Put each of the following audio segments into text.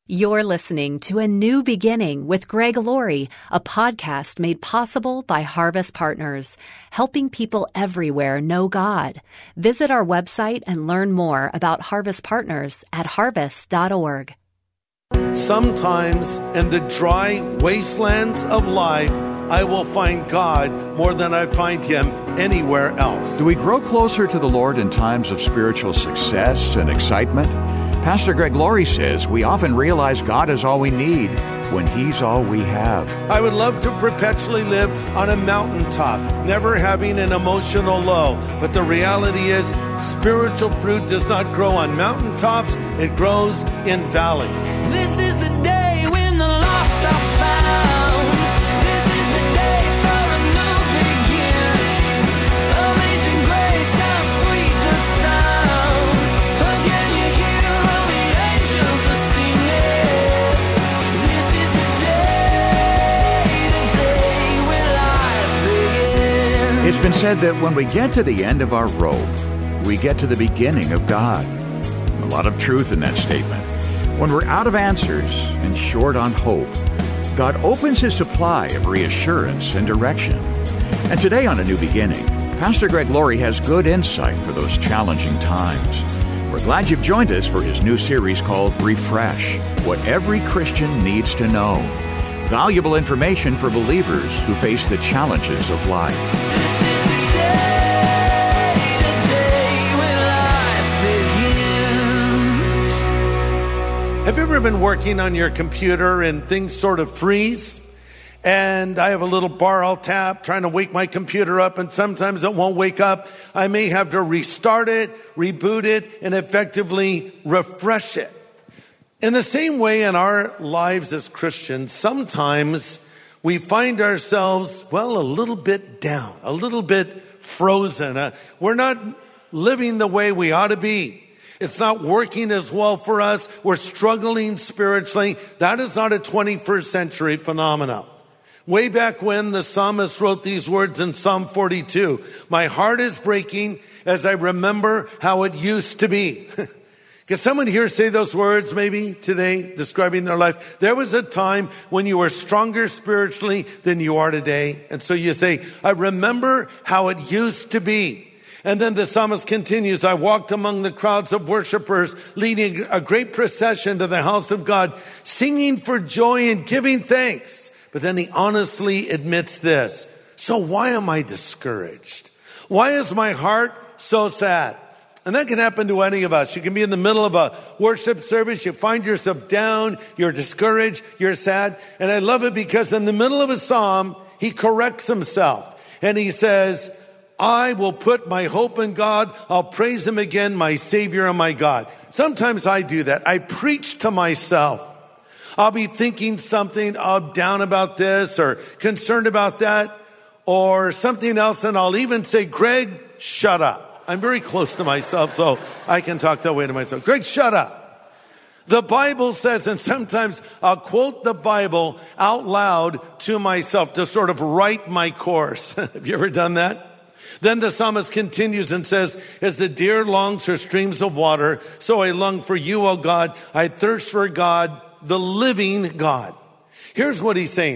You're listening to A New Beginning with Greg Laurie, a podcast made possible by Harvest Partners, helping people everywhere know God. Visit our website and learn more about Harvest Partners at harvest.org. Sometimes in the dry wastelands of life, I will find God more than I find Him anywhere else. Do we grow closer to the Lord in times of spiritual success and excitement? Pastor Greg Laurie says we often realize God is all we need when He's all we have. I would love to perpetually live on a mountaintop, never having an emotional low. But the reality is, spiritual fruit does not grow on mountaintops, it grows in valleys. This is the day when the lost are found. This is the day for a new beginning. Amazing grace, how sweet the sound. Again you hear all the angels are singing. This is the day when life begins. It's been said that when we get to the end of our rope, we get to the beginning of God. A lot of truth in that statement. When we're out of answers and short on hope, God opens His supply of reassurance and direction. And today on A New Beginning, Pastor Greg Laurie has good insight for those challenging times. We're glad you've joined us for his new series called Refresh, What Every Christian Needs to Know. Valuable information for believers who face the challenges of life. This is the day when life begins. Have you ever been working on your computer and things sort of freeze? And I have a little bar I'll tap, trying to wake my computer up, and sometimes it won't wake up. I may have to restart it, reboot it, and effectively refresh it. In the same way in our lives as Christians, sometimes we find ourselves, a little bit down, a little bit frozen. We're not living the way we ought to be. It's not working as well for us. We're struggling spiritually. That is not a 21st century phenomenon. Way back when the psalmist wrote these words in Psalm 42, "My heart is breaking as I remember how it used to be." Can someone here say those words maybe today, describing their life? There was a time when you were stronger spiritually than you are today. And so you say, I remember how it used to be. And then the psalmist continues, I walked among the crowds of worshipers, leading a great procession to the house of God, singing for joy and giving thanks. But then he honestly admits this. So why am I discouraged? Why is my heart so sad? And that can happen to any of us. You can be in the middle of a worship service. You find yourself down. You're discouraged. You're sad. And I love it because in the middle of a psalm, he corrects himself. And he says, I will put my hope in God. I'll praise Him again, my Savior and my God. Sometimes I do that. I preach to myself. I'll be thinking something, I'm down about this or concerned about that or something else. And I'll even say, Greg, shut up. I'm very close to myself, so I can talk that way to myself. Greg, shut up. The Bible says, and sometimes I'll quote the Bible out loud to myself to sort of write my course. Have you ever done that? Then the psalmist continues and says, as the deer longs for streams of water, so I long for you, O God. I thirst for God, the living God. Here's what he's saying.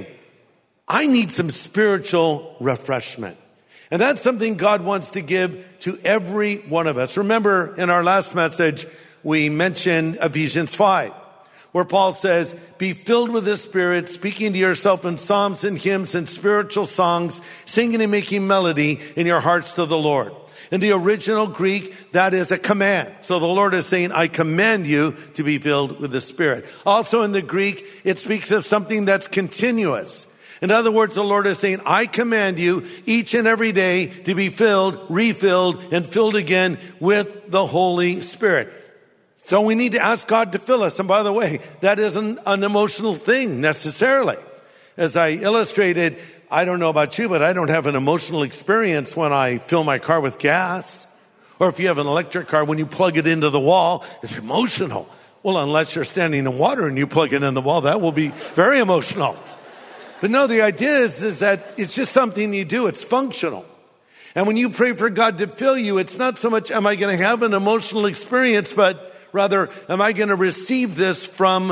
I need some spiritual refreshment. And that's something God wants to give to every one of us. Remember, in our last message, we mentioned Ephesians 5, where Paul says, be filled with the Spirit, speaking to yourself in psalms and hymns and spiritual songs, singing and making melody in your hearts to the Lord. In the original Greek, that is a command. So the Lord is saying, I command you to be filled with the Spirit. Also in the Greek, it speaks of something that's continuous. In other words, the Lord is saying, I command you each and every day to be filled, refilled, and filled again with the Holy Spirit. So we need to ask God to fill us. And by the way, that isn't an emotional thing necessarily. As I illustrated, I don't know about you, but I don't have an emotional experience when I fill my car with gas. Or if you have an electric car, when you plug it into the wall, it's emotional. Well, unless you're standing in water and you plug it in the wall, that will be very emotional. But no, the idea is that it's just something you do. It's functional. And when you pray for God to fill you, it's not so much, am I going to have an emotional experience, but rather, am I going to receive this from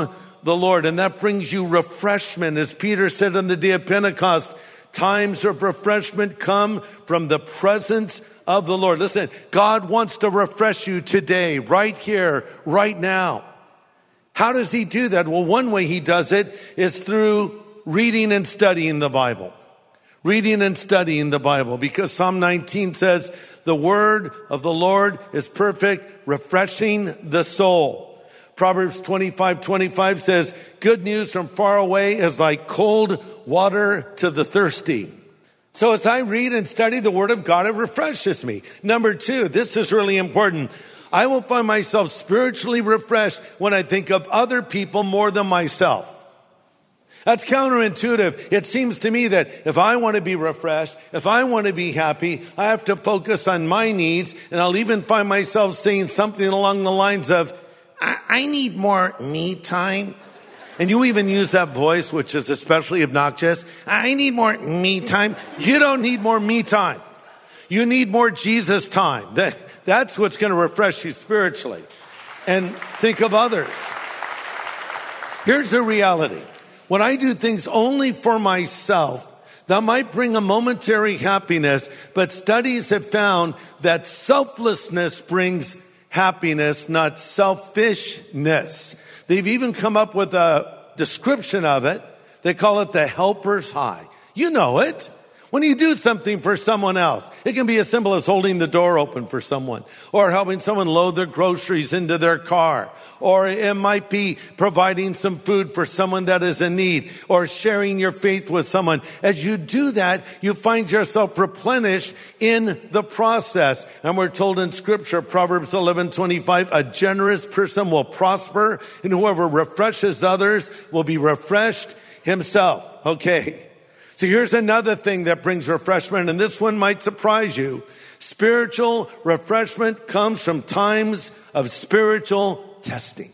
the Lord. And that brings you refreshment. As Peter said on the day of Pentecost, times of refreshment come from the presence of the Lord. Listen, God wants to refresh you today, right here, right now. How does he do that? Well, one way he does it is through reading and studying the Bible. Reading and studying the Bible, because Psalm 19 says, the word of the Lord is perfect, refreshing the soul. Proverbs 25:25 says, good news from far away is like cold water to the thirsty. So as I read and study the word of God, it refreshes me. Number two, this is really important. I will find myself spiritually refreshed when I think of other people more than myself. That's counterintuitive. It seems to me that if I want to be refreshed, if I want to be happy, I have to focus on my needs. And I'll even find myself saying something along the lines of, I need more me time. And you even use that voice, which is especially obnoxious. I need more me time. You don't need more me time. You need more Jesus time. That's what's going to refresh you spiritually. And think of others. Here's the reality. When I do things only for myself, that might bring a momentary happiness, but studies have found that selflessness brings happiness, not selfishness. They've even come up with a description of it. They call it the helper's high. You know it. When you do something for someone else, it can be as simple as holding the door open for someone, or helping someone load their groceries into their car, or it might be providing some food for someone that is in need, or sharing your faith with someone. As you do that, you find yourself replenished in the process. And we're told in Scripture, Proverbs 11:25, a generous person will prosper, and whoever refreshes others will be refreshed himself. Okay. So here's another thing that brings refreshment, and this one might surprise you. Spiritual refreshment comes from times of spiritual testing.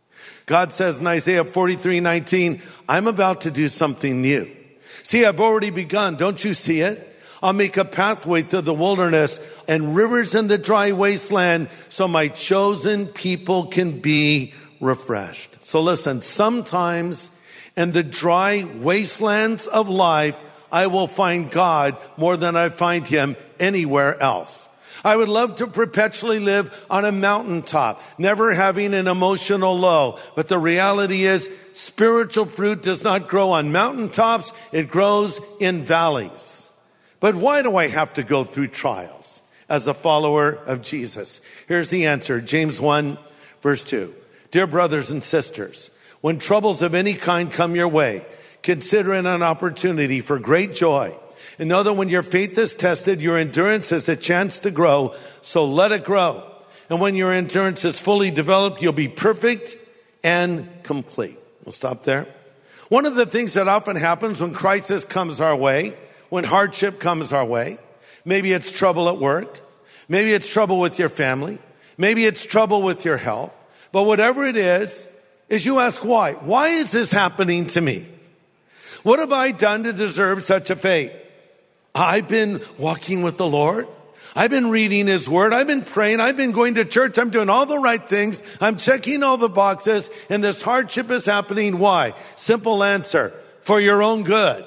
God says in Isaiah 43:19, I'm about to do something new. See, I've already begun. Don't you see it? I'll make a pathway through the wilderness and rivers in the dry wasteland so my chosen people can be refreshed. So listen, sometimes in the dry wastelands of life, I will find God more than I find him anywhere else. I would love to perpetually live on a mountaintop, never having an emotional low. But the reality is, spiritual fruit does not grow on mountaintops. It grows in valleys. But why do I have to go through trials as a follower of Jesus? Here's the answer. James 1, verse 2. Dear brothers and sisters, when troubles of any kind come your way, consider it an opportunity for great joy. And know that when your faith is tested, your endurance has a chance to grow, so let it grow. And when your endurance is fully developed, you'll be perfect and complete. We'll stop there. One of the things that often happens when crisis comes our way, when hardship comes our way, maybe it's trouble at work, maybe it's trouble with your family, maybe it's trouble with your health, but whatever it is you ask why. Why is this happening to me? What have I done to deserve such a fate? I've been walking with the Lord. I've been reading his word. I've been praying. I've been going to church. I'm doing all the right things. I'm checking all the boxes. And this hardship is happening. Why? Simple answer. For your own good.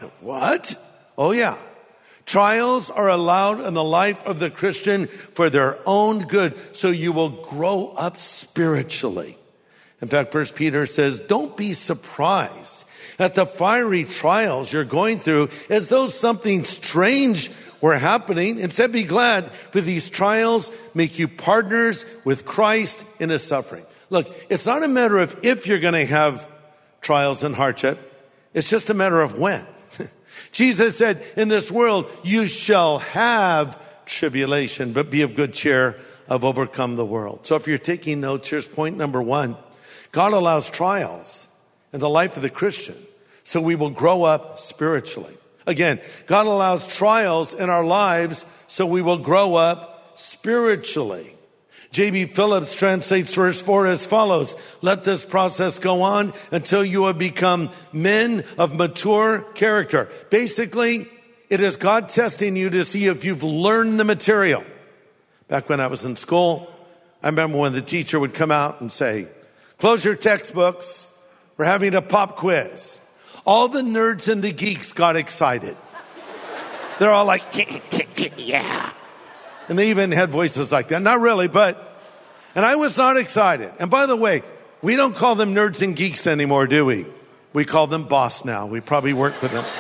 What? Oh yeah. Trials are allowed in the life of the Christian for their own good. So you will grow up spiritually. In fact, 1 Peter says, don't be surprised at the fiery trials you're going through as though something strange were happening. Instead, be glad, for these trials make you partners with Christ in his suffering. Look, it's not a matter of if you're going to have trials and hardship. It's just a matter of when. Jesus said, in this world, you shall have tribulation, but be of good cheer. I've overcome the world. So if you're taking notes, here's point number one. God allows trials in the life of the Christian so we will grow up spiritually. Again, God allows trials in our lives so we will grow up spiritually. J.B. Phillips translates verse 4 as follows. Let this process go on until you have become men of mature character. Basically, it is God testing you to see if you've learned the material. Back when I was in school, I remember when the teacher would come out and say, close your textbooks, We're having a pop quiz. All the nerds and the geeks got excited. They're all like, yeah. And they even had voices like that. Not really, and I was not excited. And by the way, we don't call them nerds and geeks anymore, do we? We call them boss now. We probably work for them.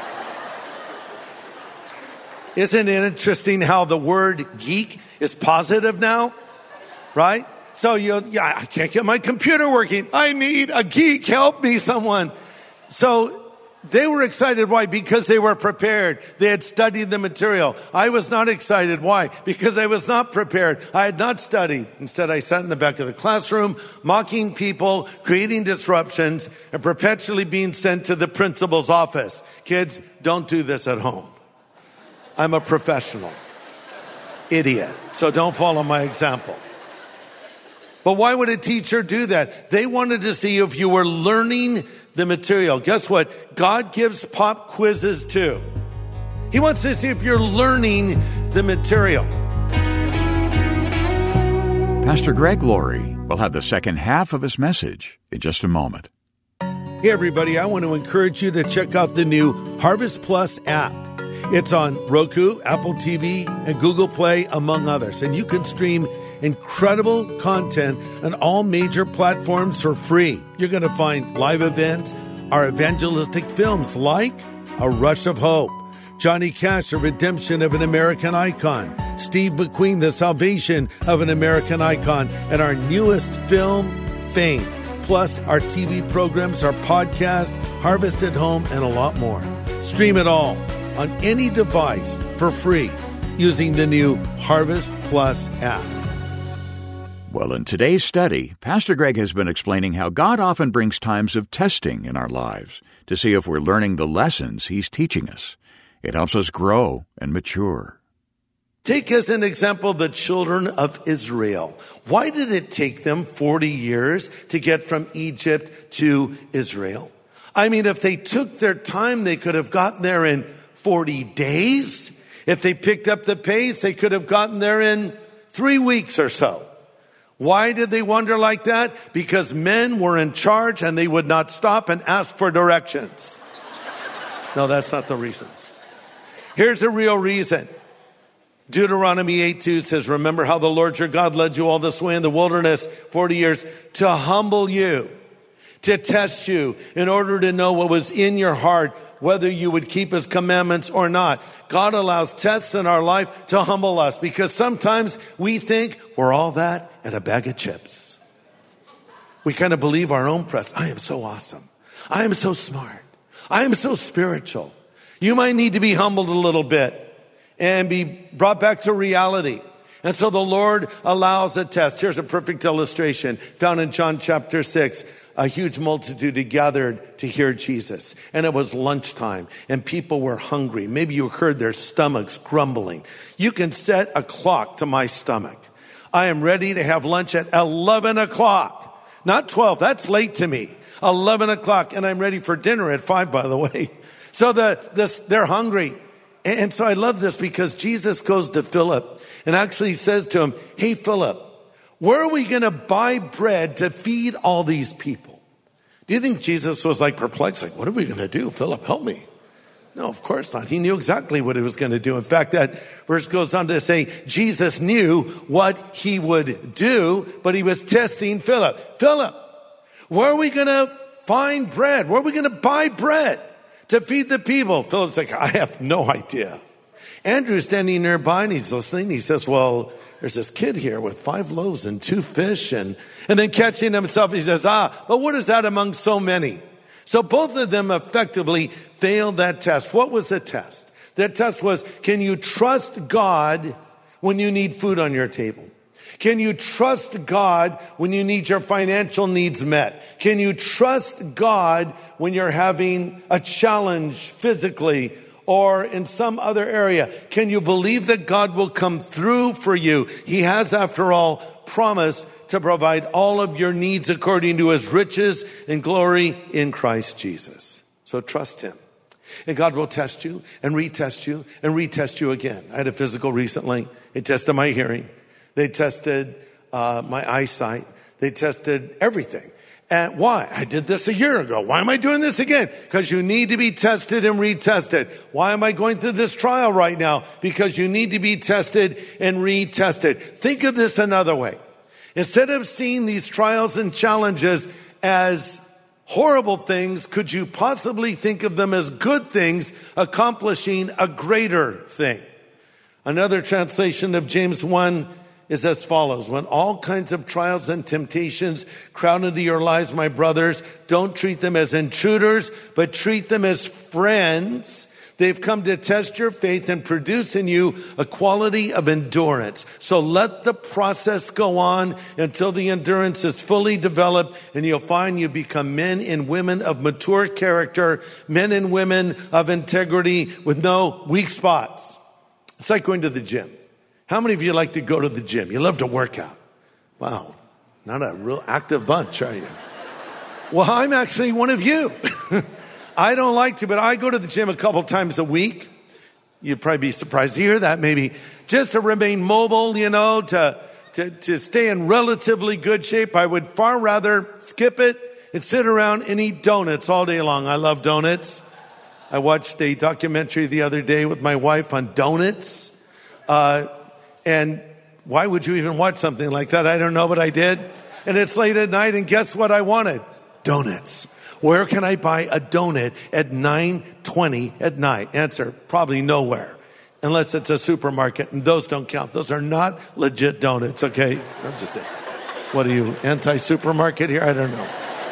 Isn't it interesting how the word geek is positive now? Right? So I can't get my computer working. I need a geek. Help me, someone. So they were excited. Why? Because they were prepared. They had studied the material. I was not excited. Why? Because I was not prepared. I had not studied. Instead, I sat in the back of the classroom, mocking people, creating disruptions, and perpetually being sent to the principal's office. Kids, don't do this at home. I'm a professional. Idiot. So don't follow my example. But why would a teacher do that? They wanted to see if you were learning the material. Guess what? God gives pop quizzes too. He wants to see if you're learning the material. Pastor Greg Laurie will have the second half of his message in just a moment. Hey everybody, I want to encourage you to check out the new Harvest Plus app. It's on Roku, Apple TV, and Google Play, among others. And you can stream incredible content on all major platforms for free. You're going to find live events, our evangelistic films like A Rush of Hope, Johnny Cash, A Redemption of an American Icon, Steve McQueen, The Salvation of an American Icon, and our newest film, Fame. Plus our TV programs, our podcast, Harvest at Home, and a lot more. Stream it all on any device for free using the new Harvest Plus app. Well, in today's study, Pastor Greg has been explaining how God often brings times of testing in our lives to see if we're learning the lessons He's teaching us. It helps us grow and mature. Take as an example the children of Israel. Why did it take them 40 years to get from Egypt to Israel? I mean, if they took their time, they could have gotten there in 40 days. If they picked up the pace, they could have gotten there in 3 weeks or so. Why did they wander like that? Because men were in charge and they would not stop and ask for directions. No, that's not the reason. Here's the real reason. Deuteronomy 8:2 says, remember how the Lord your God led you all this way in the wilderness 40 years to humble you, to test you in order to know what was in your heart, whether you would keep His commandments or not. God allows tests in our life to humble us because sometimes we think we're all that and a bag of chips. We kind of believe our own press. I am so awesome. I am so smart. I am so spiritual. You might need to be humbled a little bit and be brought back to reality. And so the Lord allows a test. Here's a perfect illustration found in John chapter 6. A huge multitude had gathered to hear Jesus. And it was lunchtime and people were hungry. Maybe you heard their stomachs grumbling. You can set a clock to my stomach. I am ready to have lunch at 11 o'clock. Not 12. That's late to me. 11 o'clock. And I'm ready for dinner at 5, by the way. So they're hungry. And so I love this because Jesus goes to Philip and actually says to him, hey, Philip, where are we going to buy bread to feed all these people? Do you think Jesus was like perplexed? Like, what are we going to do? Philip, help me. No, of course not. He knew exactly what he was going to do. In fact, that verse goes on to say Jesus knew what he would do, but he was testing Philip. Philip, where are we going to find bread? Where are we going to buy bread to feed the people? Philip's like, I have no idea. Andrew's standing nearby and he's listening. He says, well, there's this kid here with 5 loaves and 2 fish. And then catching himself, he says, but what is that among so many? So both of them effectively failed that test. What was the test? The test was, can you trust God when you need food on your table? Can you trust God when you need your financial needs met? Can you trust God when you're having a challenge physically or in some other area? Can you believe that God will come through for you? He has, after all, promised to provide all of your needs according to His riches and glory in Christ Jesus. So trust Him. And God will test you and retest you and retest you again. I had a physical recently. It tested my hearing. They tested my eyesight. They tested everything. And why? I did this a year ago. Why am I doing this again? Because you need to be tested and retested. Why am I going through this trial right now? Because you need to be tested and retested. Think of this another way. Instead of seeing these trials and challenges as horrible things, could you possibly think of them as good things accomplishing a greater thing? Another translation of James 1 is as follows. When all kinds of trials and temptations crowd into your lives, my brothers, don't treat them as intruders, but treat them as friends. They've come to test your faith and produce in you a quality of endurance. So let the process go on until the endurance is fully developed, and you'll find you become men and women of mature character, men and women of integrity with no weak spots. It's like going to the gym. How many of you like to go to the gym? You love to work out. Wow, not a real active bunch, are you? Well, I'm actually one of you. I don't like to, but I go to the gym a couple times a week. You'd probably be surprised to hear that, maybe. Just to remain mobile, to stay in relatively good shape. I would far rather skip it and sit around and eat donuts all day long. I love donuts. I watched a documentary the other day with my wife on donuts. And why would you even watch something like that? I don't know, but I did. And it's late at night, and guess what I wanted? Donuts. Where can I buy a donut at 9:20 at night? Answer, probably nowhere. Unless it's a supermarket, and those don't count. Those are not legit donuts, okay? I'm just saying. What are you, anti-supermarket here? I don't know.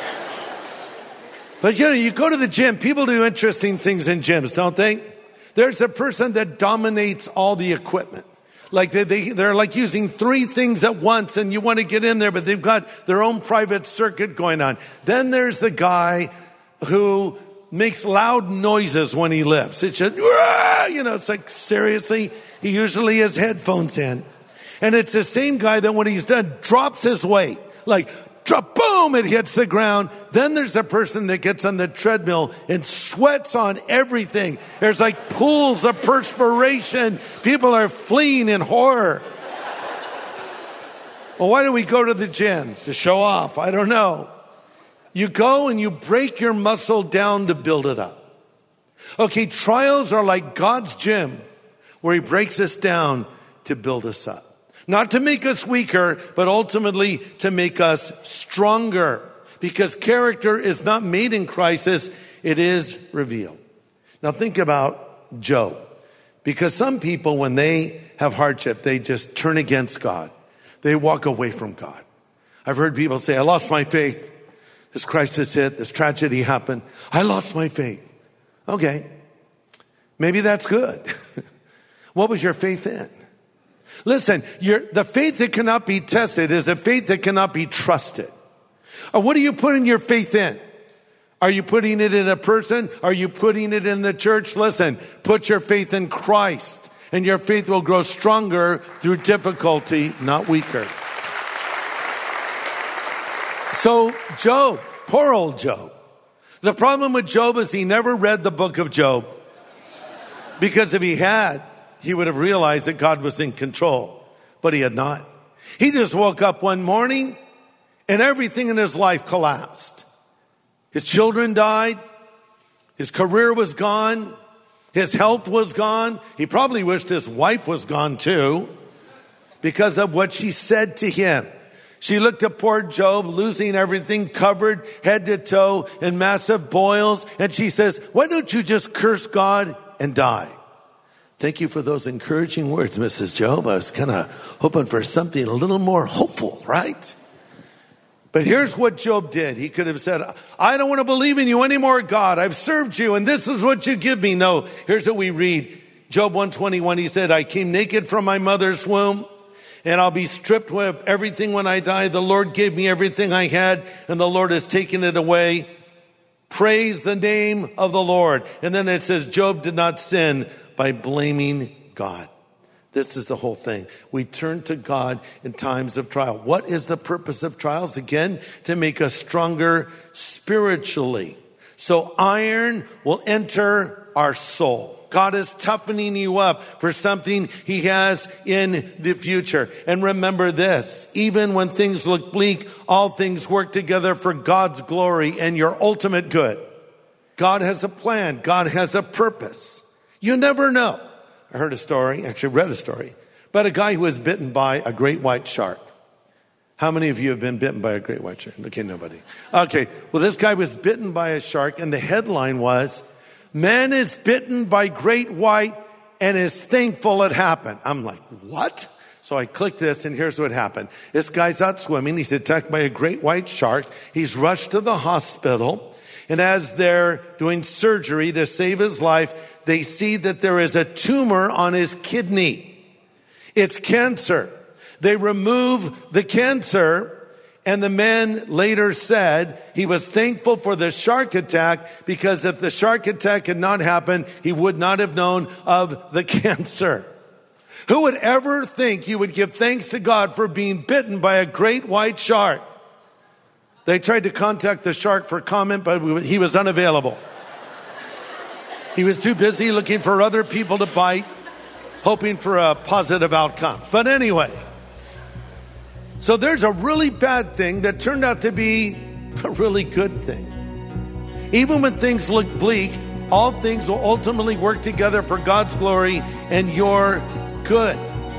But you go to the gym. People do interesting things in gyms, don't they? There's a person that dominates all the equipment. Like they're like using 3 things at once, and you want to get in there, but they've got their own private circuit going on. Then there's the guy who makes loud noises when he lifts. It's just, it's like, seriously, he usually has headphones in. And it's the same guy that when he's done drops his weight, like, drop, boom, it hits the ground. Then there's a person that gets on the treadmill and sweats on everything. There's like pools of perspiration. People are fleeing in horror. Well, why do we go to the gym? To show off? I don't know. You go and you break your muscle down to build it up. Okay, trials are like God's gym where he breaks us down to build us up. Not to make us weaker, but ultimately to make us stronger. Because character is not made in crisis, it is revealed. Now think about Job. Because some people, when they have hardship, they just turn against God. They walk away from God. I've heard people say, I lost my faith. This crisis hit, this tragedy happened. I lost my faith. Okay, maybe that's good. What was your faith in? Listen, the faith that cannot be tested is a faith that cannot be trusted. Or what are you putting your faith in? Are you putting it in a person? Are you putting it in the church? Listen, put your faith in Christ, and your faith will grow stronger through difficulty, not weaker. So Job, poor old Job. The problem with Job is he never read the book of Job. Because if he had, he would have realized that God was in control, but he had not. He just woke up one morning and everything in his life collapsed. His children died. His career was gone. His health was gone. He probably wished his wife was gone too because of what she said to him. She looked at poor Job, losing everything, covered head to toe in massive boils. And she says, why don't you just curse God and die? Thank you for those encouraging words, Mrs. Job. I was kind of hoping for something a little more hopeful, right? But here's what Job did. He could have said, I don't want to believe in you anymore, God. I've served you, and this is what you give me. No, here's what we read. Job 121, he said, I came naked from my mother's womb, and I'll be stripped of everything when I die. The Lord gave me everything I had, and the Lord has taken it away. Praise the name of the Lord. And then it says, Job did not sin by blaming God. This is the whole thing. We turn to God in times of trial. What is the purpose of trials? Again, to make us stronger spiritually. So iron will enter our soul. God is toughening you up for something He has in the future. And remember this, even when things look bleak, all things work together for God's glory and your ultimate good. God has a plan. God has a purpose. You never know. I heard a story, actually read a story, about a guy who was bitten by a great white shark. How many of you have been bitten by a great white shark? Okay, nobody. Okay, well, this guy was bitten by a shark, and the headline was, "Man is bitten by great white and is thankful it happened." I'm like, what? So I clicked this, and here's what happened. This guy's out swimming. He's attacked by a great white shark. He's rushed to the hospital. And as they're doing surgery to save his life, they see that there is a tumor on his kidney. It's cancer. They remove the cancer, and the man later said he was thankful for the shark attack because if the shark attack had not happened, he would not have known of the cancer. Who would ever think you would give thanks to God for being bitten by a great white shark? They tried to contact the shark for comment, but he was unavailable. He was too busy looking for other people to bite, hoping for a positive outcome. But anyway, so there's a really bad thing that turned out to be a really good thing. Even when things look bleak, all things will ultimately work together for God's glory and your good.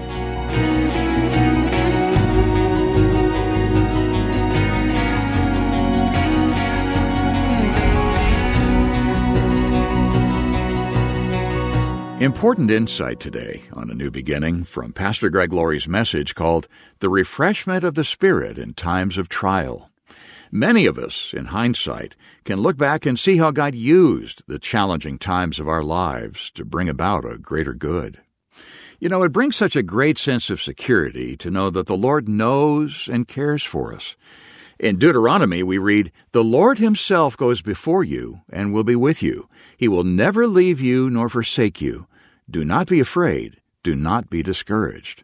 Important insight today on A New Beginning from Pastor Greg Laurie's message called The Refreshment of the Spirit in Times of Trial. Many of us, in hindsight, can look back and see how God used the challenging times of our lives to bring about a greater good. You know, it brings such a great sense of security to know that the Lord knows and cares for us. In Deuteronomy, we read, "The Lord Himself goes before you and will be with you. He will never leave you nor forsake you. Do not be afraid. Do not be discouraged."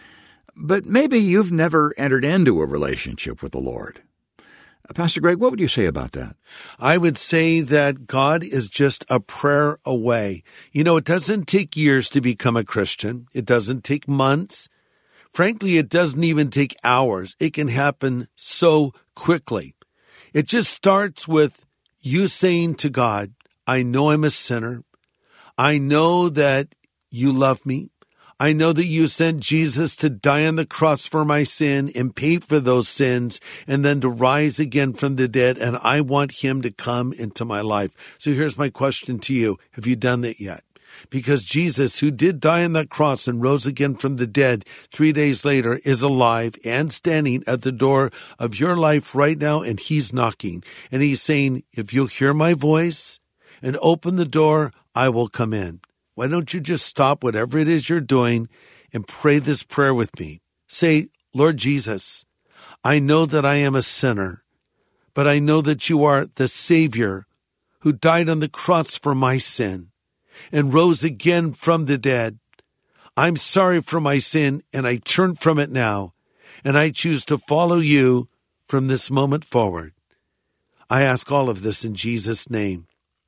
But maybe you've never entered into a relationship with the Lord. Pastor Greg, what would you say about that? I would say that God is just a prayer away. You know, it doesn't take years to become a Christian. It doesn't take months. Frankly, it doesn't even take hours. It can happen so quickly. It just starts with you saying to God, "I know I'm a sinner. I know that you love me. I know that you sent Jesus to die on the cross for my sin and pay for those sins and then to rise again from the dead, and I want Him to come into my life." So here's my question to you. Have you done that yet? Because Jesus, who did die on that cross and rose again from the dead 3 days later, is alive and standing at the door of your life right now, and He's knocking. And He's saying, if you'll hear my voice and open the door, I will come in. Why don't you just stop whatever it is you're doing and pray this prayer with me? Say, "Lord Jesus, I know that I am a sinner, but I know that you are the Savior who died on the cross for my sin and rose again from the dead. I'm sorry for my sin, and I turn from it now, and I choose to follow you from this moment forward." I ask all of this in Jesus' name.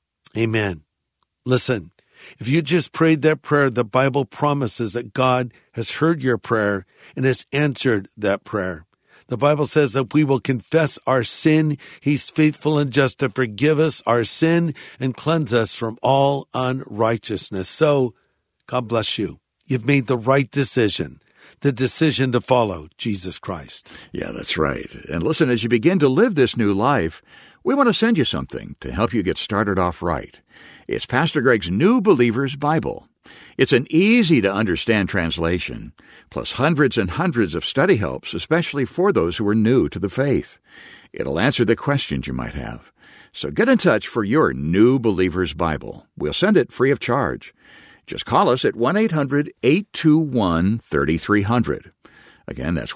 Amen. Listen, if you just prayed that prayer, the Bible promises that God has heard your prayer and has answered that prayer. The Bible says that we will confess our sin. He's faithful and just to forgive us our sin and cleanse us from all unrighteousness. So, God bless you. You've made the right decision, the decision to follow Jesus Christ. Yeah, that's right. And listen, as you begin to live this new life, we want to send you something to help you get started off right. It's Pastor Greg's New Believer's Bible. It's an easy-to-understand translation, plus hundreds and hundreds of study helps, especially for those who are new to the faith. It'll answer the questions you might have. So get in touch for your New Believer's Bible. We'll send it free of charge. Just call us at 1-800-821-3300. Again, that's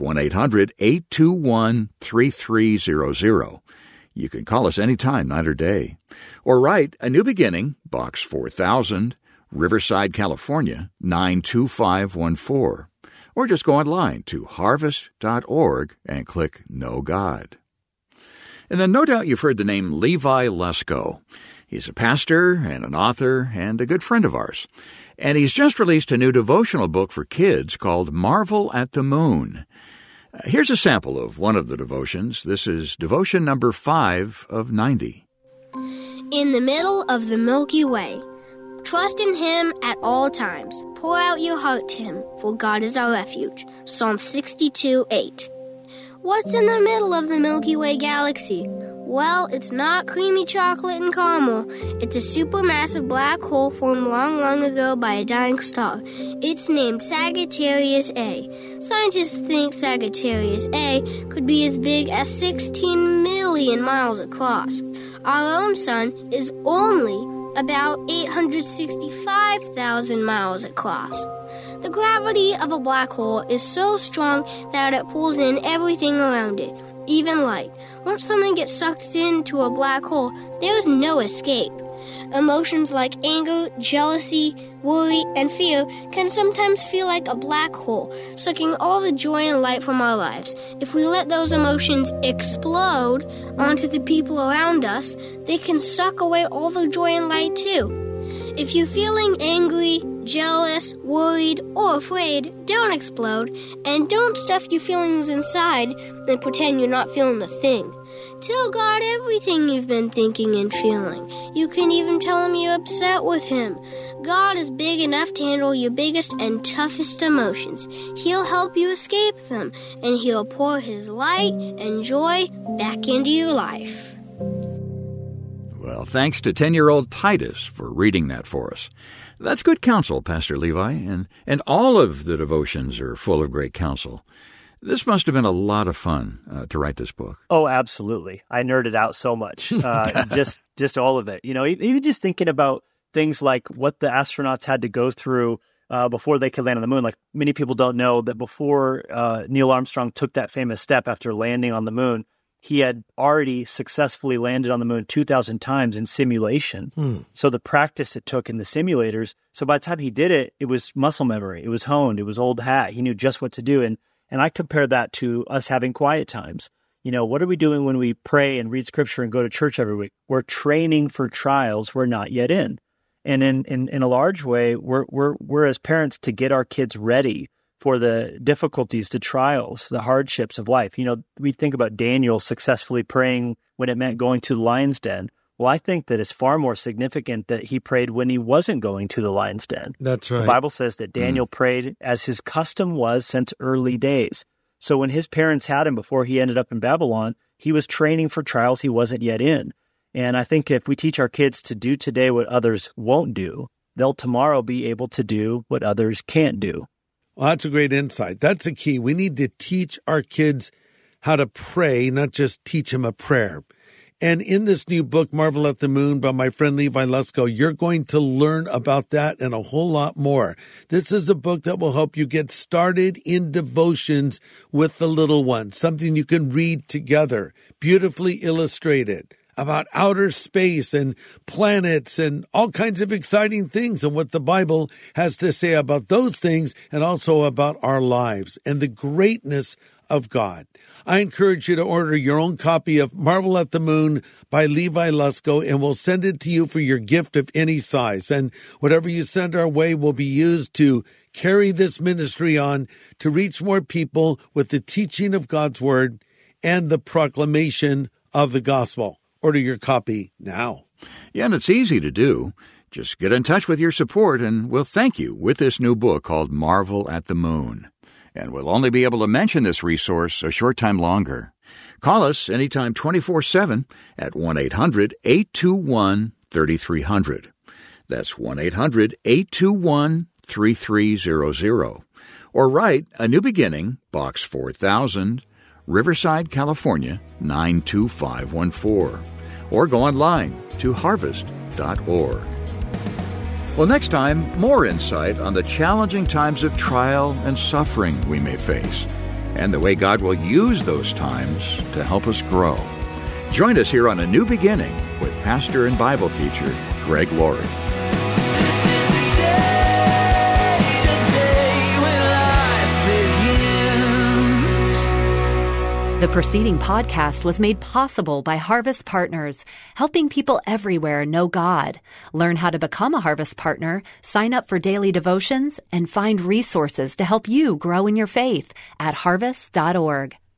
1-800-821-3300. You can call us anytime, night or day. Or write A New Beginning, Box 4000, Riverside, California, 92514. Or just go online to harvest.org and click Know God. And then no doubt you've heard the name Levi Lusko. He's a pastor and an author and a good friend of ours. And he's just released a new devotional book for kids called Marvel at the Moon. Here's a sample of one of the devotions. This is devotion number 5 of 90. In the middle of the Milky Way, trust in Him at all times. Pour out your heart to Him, for God is our refuge. Psalm 62:8. What's in the middle of the Milky Way galaxy? Well, it's not creamy chocolate and caramel. It's a supermassive black hole formed long, long ago by a dying star. It's named Sagittarius A. Scientists think Sagittarius A could be as big as 16 million miles across. Our own sun is only about 865,000 miles across. The gravity of a black hole is so strong that it pulls in everything around it, even light. Once something gets sucked into a black hole, there is no escape. Emotions like anger, jealousy, worry, and fear can sometimes feel like a black hole, sucking all the joy and light from our lives. If we let those emotions explode onto the people around us, they can suck away all the joy and light too. If you're feeling angry, jealous, worried, or afraid, don't explode, and don't stuff your feelings inside and pretend you're not feeling a thing. Tell God everything you've been thinking and feeling. You can even tell Him you're upset with Him. God is big enough to handle your biggest and toughest emotions. He'll help you escape them, and He'll pour His light and joy back into your life. Well, thanks to 10-year-old Titus for reading that for us. That's good counsel, Pastor Levi, and all of the devotions are full of great counsel. This must have been a lot of fun to write this book. Oh, absolutely. I nerded out so much, just all of it. You know, even just thinking about things like what the astronauts had to go through before they could land on the moon. Like, many people don't know that before Neil Armstrong took that famous step after landing on the moon, he had already successfully landed on the moon 2,000 times in simulation. So the practice it took in the simulators, so by the time he did it, it was muscle memory. It was honed. It was old hat. He knew just what to do. And I compare that to us having quiet times. You know, what are we doing when we pray and read scripture and go to church every week? We're training for trials we're not yet in. And in a large way, we're as parents to get our kids ready for the difficulties, the trials, the hardships of life. You know, we think about Daniel successfully praying when it meant going to the lion's den. Well, I think that it's far more significant that he prayed when he wasn't going to the lion's den. That's right. The Bible says that Daniel prayed as his custom was since early days. So when his parents had him before he ended up in Babylon, he was training for trials he wasn't yet in. And I think if we teach our kids to do today what others won't do, they'll tomorrow be able to do what others can't do. Well, that's a great insight. That's a key. We need to teach our kids how to pray, not just teach them a prayer. And in this new book, Marvel at the Moon, by my friend Levi Lusko, you're going to learn about that and a whole lot more. This is a book that will help you get started in devotions with the little ones, something you can read together, beautifully illustrated, about outer space and planets and all kinds of exciting things and what the Bible has to say about those things and also about our lives and the greatness of God. I encourage you to order your own copy of Marvel at the Moon by Levi Lusko, and we'll send it to you for your gift of any size. And whatever you send our way will be used to carry this ministry on to reach more people with the teaching of God's Word and the proclamation of the gospel. Order your copy now. Yeah, and it's easy to do. Just get in touch with your support, and we'll thank you with this new book called Marvel at the Moon. And we'll only be able to mention this resource a short time longer. Call us anytime 24/7 at 1-800-821-3300. That's 1-800-821-3300. Or write A New Beginning, Box 4000, Riverside, California, 92514. Or go online to harvest.org. Well, next time, more insight on the challenging times of trial and suffering we may face, and the way God will use those times to help us grow. Join us here on A New Beginning with pastor and Bible teacher Greg Laurie. The preceding podcast was made possible by Harvest Partners, helping people everywhere know God. Learn how to become a Harvest Partner, sign up for daily devotions, and find resources to help you grow in your faith at harvest.org.